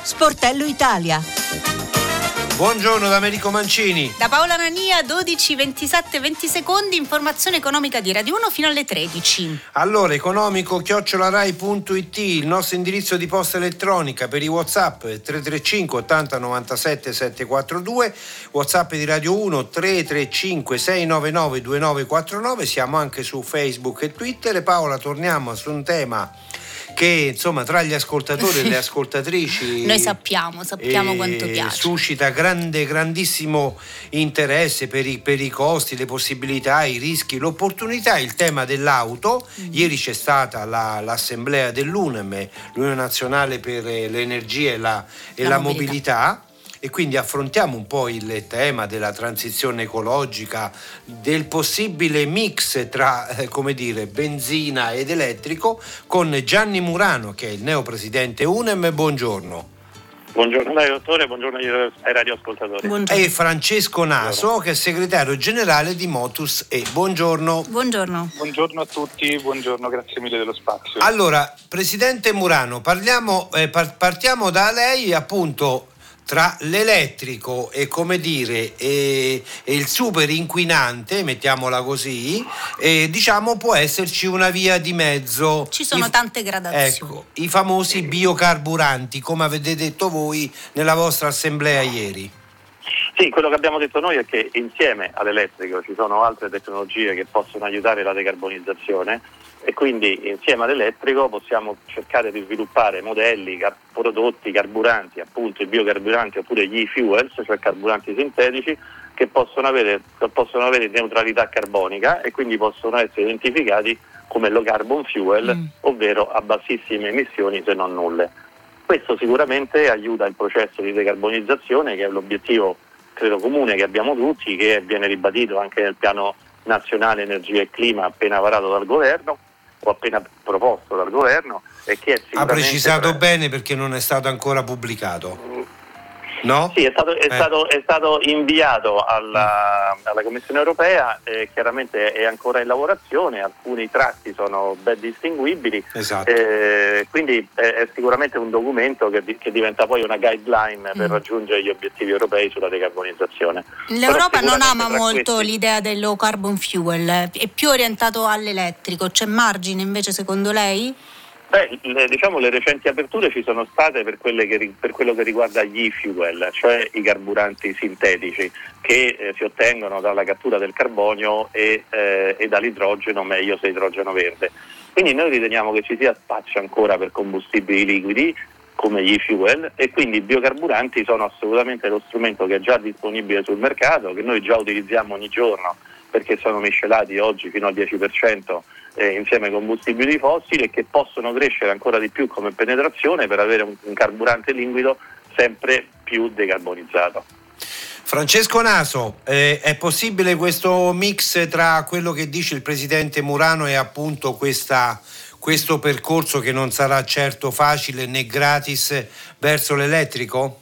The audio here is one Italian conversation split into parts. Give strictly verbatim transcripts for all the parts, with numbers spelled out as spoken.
Sportello Italia. Buongiorno da Americo Mancini. Da Paola Nania, dodici, ventisette, venti secondi, informazione economica di Radio uno fino alle tredici. Allora, economico chiocciola rai punto it, il nostro indirizzo di posta elettronica per i WhatsApp tre tre cinque ottanta novantasette settecentoquarantadue, WhatsApp di Radio uno tre tre cinque sei nove nove due nove quattro nove, siamo anche su Facebook e Twitter. E Paola, torniamo su un tema che insomma tra gli ascoltatori e le ascoltatrici noi sappiamo, sappiamo quanto piace. Suscita grande, grandississimo interesse per i, per i costi, le possibilità, i rischi, l'opportunità, il tema dell'auto. Mm. Ieri c'è stata la, l'assemblea dell'U N E M, l'Unione Nazionale per l'Energia e la, e la, la mobilità. mobilità. E quindi affrontiamo un po' il tema della transizione ecologica, del possibile mix tra, eh, come dire, benzina ed elettrico, con Gianni Murano, che è il neopresidente U N E M. Buongiorno. Buongiorno a lei, dottore, buongiorno ai radioascoltatori. Buongiorno. E Francesco Naso, buongiorno, che è segretario generale di Motus E. Buongiorno. Buongiorno. Buongiorno a tutti, buongiorno, grazie mille dello spazio. Allora, presidente Murano, parliamo, eh, par- partiamo da lei, appunto, tra l'elettrico e, come dire, e, e il super inquinante, mettiamola così, e, diciamo può esserci una via di mezzo. Ci sono I, tante gradazioni. Ecco, i famosi biocarburanti, come avete detto voi nella vostra assemblea ieri. Sì, quello che abbiamo detto noi è che insieme all'elettrico ci sono altre tecnologie che possono aiutare la decarbonizzazione, e quindi insieme all'elettrico possiamo cercare di sviluppare modelli, car- prodotti, carburanti, appunto i biocarburanti oppure gli e-fuels, cioè carburanti sintetici, che possono avere, possono avere neutralità carbonica e quindi possono essere identificati come low carbon fuel, mm. ovvero a bassissime emissioni se non nulle. Questo sicuramente aiuta il processo di decarbonizzazione, che è l'obiettivo credo comune che abbiamo tutti, che viene ribadito anche nel piano nazionale energia e clima appena varato dal governo o appena proposto dal governo, e che è sicuramente... Ha precisato per... bene, perché non è stato ancora pubblicato. No? Sì, è stato, è, eh. stato, è stato inviato alla, alla Commissione Europea, eh, chiaramente è ancora in lavorazione, alcuni tratti sono ben distinguibili, esatto. eh, quindi è, è sicuramente un documento che, che diventa poi una guideline per mm. raggiungere gli obiettivi europei sulla decarbonizzazione. L'Europa non ama molto questi... l'idea del low carbon fuel, è più orientato all'elettrico, c'è margine invece secondo lei? Beh, le, diciamo le recenti aperture ci sono state per, quelle che, per quello che riguarda gli e-fuel, cioè i carburanti sintetici che eh, si ottengono dalla cattura del carbonio e, eh, e dall'idrogeno, meglio se idrogeno verde. Quindi noi riteniamo che ci sia spazio ancora per combustibili liquidi come gli e-fuel, e quindi i biocarburanti sono assolutamente lo strumento che è già disponibile sul mercato, che noi già utilizziamo ogni giorno, perché sono miscelati oggi fino al dieci per cento eh, insieme ai combustibili fossili, e che possono crescere ancora di più come penetrazione per avere un, un carburante liquido sempre più decarbonizzato. Francesco Naso, eh, è possibile questo mix tra quello che dice il presidente Murano e appunto questa, questo percorso, che non sarà certo facile né gratis, verso l'elettrico?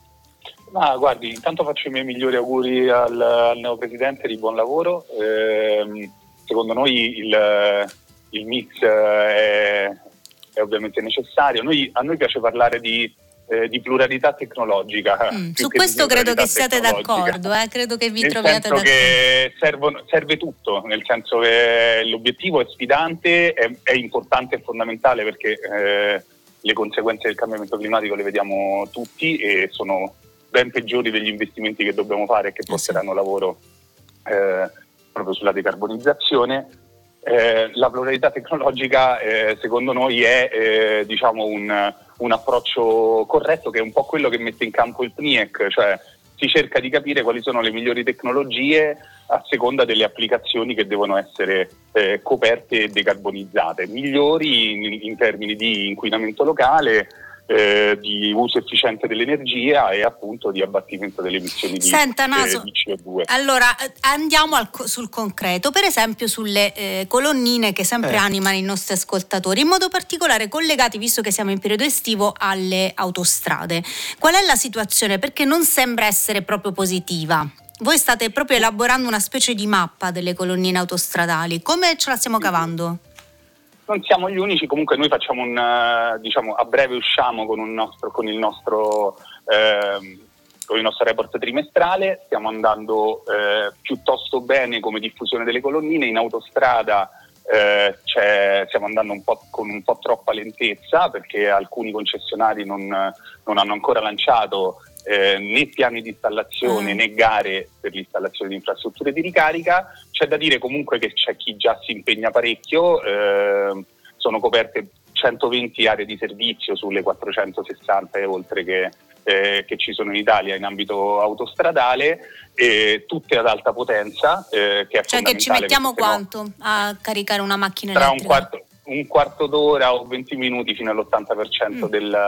Ah, guardi, intanto faccio i miei migliori auguri al, al neopresidente di buon lavoro. Eh, secondo noi il, il mix è, è ovviamente necessario. Noi, a noi piace parlare di, eh, di pluralità tecnologica. Mm, su questo credo che siate d'accordo, eh? Credo che vi nel troviate senso d'accordo. Che servono, serve tutto, nel senso che l'obiettivo è sfidante, è, è importante e fondamentale, perché eh, le conseguenze del cambiamento climatico le vediamo tutti e sono ben peggiori degli investimenti che dobbiamo fare e che porteranno lavoro eh, proprio sulla decarbonizzazione. Eh, la pluralità tecnologica eh, secondo noi è eh, diciamo un, un approccio corretto, che è un po' quello che mette in campo il P N I E C, cioè si cerca di capire quali sono le migliori tecnologie a seconda delle applicazioni che devono essere eh, coperte e decarbonizzate, migliori in, in termini di inquinamento locale, Eh, di uso efficiente dell'energia e appunto di abbattimento delle emissioni di, Senta, Naso, eh, di C O due. Allora andiamo al, sul concreto, per esempio sulle eh, colonnine che sempre eh. animano i nostri ascoltatori, in modo particolare collegati, visto che siamo in periodo estivo, alle autostrade. Qual è la situazione? Perché non sembra essere proprio positiva. Voi state proprio elaborando una specie di mappa delle colonnine autostradali, come ce la stiamo cavando? non siamo gli unici, comunque noi facciamo un, uh, diciamo, a breve usciamo con, un nostro, con il nostro eh, con il nostro report trimestrale, stiamo andando eh, piuttosto bene come diffusione delle colonnine, in autostrada eh, c'è, stiamo andando un po' con un po' troppa lentezza perché alcuni concessionari non, non hanno ancora lanciato eh, né piani di installazione mm. né gare per l'installazione di infrastrutture di ricarica. C'è da dire comunque che c'è chi già si impegna parecchio, eh, sono coperte centoventi aree di servizio sulle quattrocentosessanta e oltre che, eh, che ci sono in Italia in ambito autostradale, eh, tutte ad alta potenza, eh, che è cioè che ci mettiamo quanto no, a caricare una macchina tra elettrica? Un quarto, un quarto d'ora o venti minuti fino all'ottanta per cento mm. del,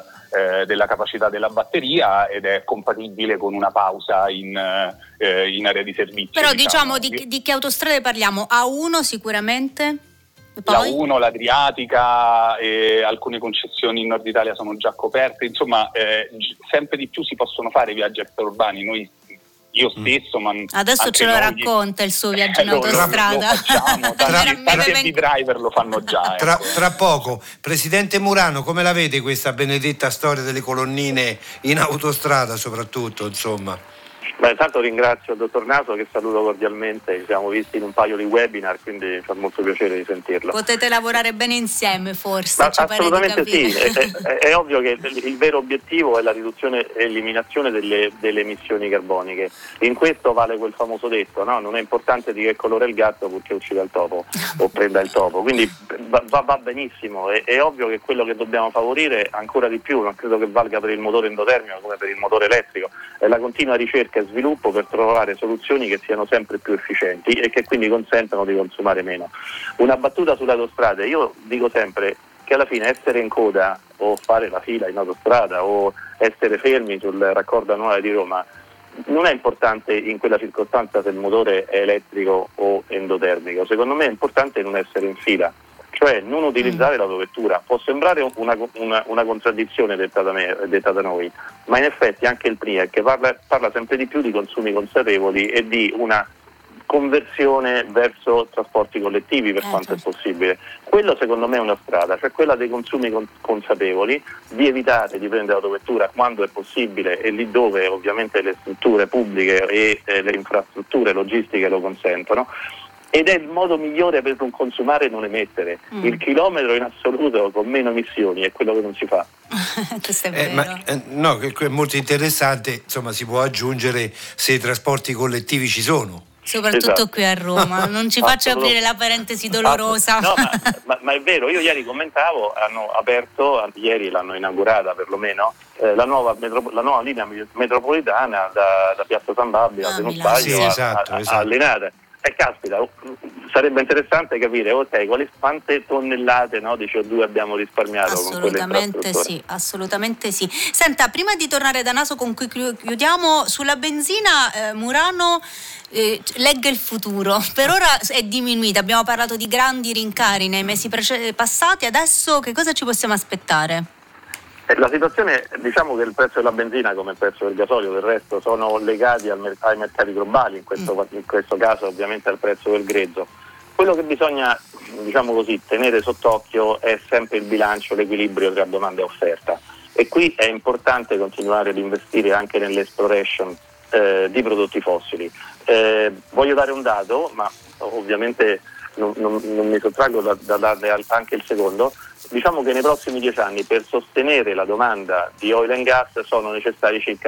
eh, della capacità della batteria, ed è compatibile con una pausa in, eh, in area di servizio. Però diciamo, diciamo di, di che autostrade parliamo? A uno sicuramente? Poi? La uno, l'Adriatica e alcune concessioni in Nord Italia sono già coperte, insomma eh, sempre di più si possono fare viaggi extraurbani. Noi, io stesso, ma adesso ce lo noi, racconta il suo viaggio in eh, autostrada. Lo, lo facciamo, tanti, tanti driver lo fanno già. Tra, ecco. tra poco, Presidente Murano, come la vede questa benedetta storia delle colonnine in autostrada, soprattutto, insomma? Beh, intanto ringrazio il dottor Naso, che saluto cordialmente, ci siamo visti in un paio di webinar, quindi fa molto piacere di sentirlo. Potete lavorare bene insieme forse? Ma, assolutamente sì, è, è, è ovvio che il, il vero obiettivo è la riduzione e eliminazione delle, delle emissioni carboniche. In questo vale quel famoso detto, no? Non è importante di che colore è il gatto purché uccida il topo o prenda il topo, quindi va, va benissimo, è, è ovvio che quello che dobbiamo favorire ancora di più, non credo che valga per il motore endotermico come per il motore elettrico, è la continua ricerca e sviluppo per trovare soluzioni che siano sempre più efficienti e che quindi consentano di consumare meno. Una battuta sulle autostrade: io dico sempre che alla fine essere in coda o fare la fila in autostrada o essere fermi sul raccordo annuale di Roma non è importante in quella circostanza se il motore è elettrico o endotermico. Secondo me è importante non essere in fila, cioè non utilizzare mm. l'autovettura. Può sembrare una, una, una contraddizione detta da, me, detta da noi, ma in effetti anche il P N I E C parla, parla sempre di più di consumi consapevoli e di una conversione verso trasporti collettivi per eh, quanto certo. è possibile. Quello secondo me è una strada, cioè quella dei consumi con, consapevoli, di evitare di prendere l'autovettura quando è possibile e lì dove ovviamente le strutture pubbliche e eh, le infrastrutture logistiche lo consentono. Ed è il modo migliore per non consumare e non emettere. Mm. Il chilometro in assoluto con meno emissioni è quello che non si fa. Questo è eh, vero. Ma, eh, no, che è molto interessante, insomma si può aggiungere se i trasporti collettivi ci sono. Soprattutto esatto. qui a Roma, non ci faccio aprire la parentesi dolorosa. No, ma, ma, ma è vero, io ieri commentavo, hanno aperto, ieri l'hanno inaugurata perlomeno, eh, la, nuova metro, la nuova linea metropolitana da, da Piazza San Babila, ah, se non sbaglio, sì, esatto, a, a, esatto. a Linate. E eh, caspita, sarebbe interessante capire ok, quali, quante tonnellate no, di C O due abbiamo risparmiato con quelle infrastrutture. Assolutamente sì, assolutamente sì. Senta, prima di tornare da Naso con cui chiudiamo, sulla benzina eh, Murano eh, legga il futuro. Per ora è diminuita, abbiamo parlato di grandi rincari nei mesi prece- passati, adesso che cosa ci possiamo aspettare? La situazione, diciamo che il prezzo della benzina come il prezzo del gasolio del resto sono legati al mer- ai mercati globali, in questo, mm. in questo caso ovviamente al prezzo del grezzo. Quello che bisogna, diciamo così, tenere sott'occhio è sempre il bilancio, l'equilibrio tra domanda e offerta, e qui è importante continuare ad investire anche nell'exploration eh, di prodotti fossili. Eh, voglio dare un dato, ma ovviamente non, non, non mi sottraggo da, da darne anche il secondo. Diciamo che nei prossimi dieci anni per sostenere la domanda di oil and gas sono necessari circa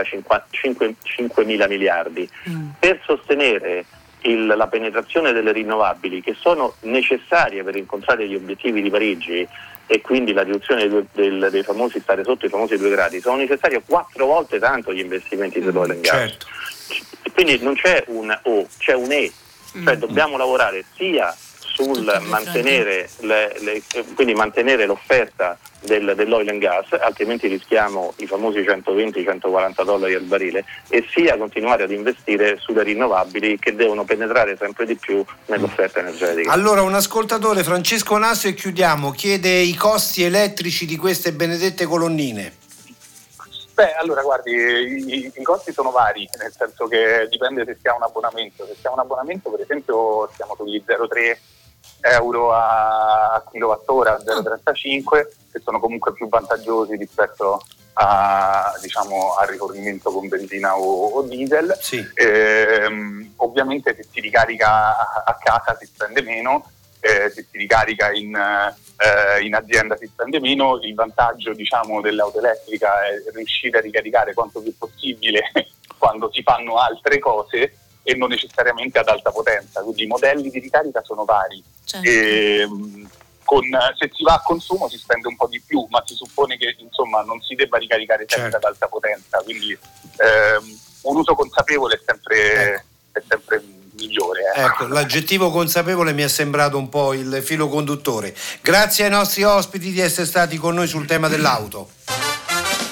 cinquemila miliardi. Mm. Per sostenere il, la penetrazione delle rinnovabili, che sono necessarie per incontrare gli obiettivi di Parigi e quindi la riduzione dei, del, dei famosi stare sotto i famosi due gradi, sono necessari quattro volte tanto gli investimenti mm, dell'oil and gas. Certo. Quindi non c'è un O, c'è un E, cioè mm. dobbiamo lavorare sia sul mantenere le, le, quindi mantenere l'offerta del, dell'oil and gas, altrimenti rischiamo i famosi centoventi centoquaranta dollari al barile, e sia continuare ad investire sulle rinnovabili che devono penetrare sempre di più nell'offerta energetica. Allora un ascoltatore, Francesco Naso, e chiudiamo, chiede i costi elettrici di queste benedette colonnine. Beh, allora guardi, i, i costi sono vari, nel senso che dipende se si ha un abbonamento. Se si ha un abbonamento, per esempio, siamo sugli zero virgola tre euro a kilowattora a zero virgola trentacinque, che sono comunque più vantaggiosi rispetto a, diciamo, al rifornimento con benzina o, o diesel. Sì. Ehm, ovviamente se si ricarica a, a casa si spende meno, eh, se si ricarica in, eh, in azienda si spende meno. Il vantaggio, diciamo, dell'auto elettrica è riuscire a ricaricare quanto più possibile quando si fanno altre cose e non necessariamente ad alta potenza, quindi i modelli di ricarica sono vari. Certo. E, con, se si va a consumo si spende un po' di più, ma si suppone che insomma non si debba ricaricare sempre certo. ad alta potenza, quindi ehm, un uso consapevole è sempre, ecco. è sempre migliore. Eh. Ecco, l'aggettivo consapevole mi è sembrato un po' il filo conduttore. Grazie ai nostri ospiti di essere stati con noi sul tema dell'auto.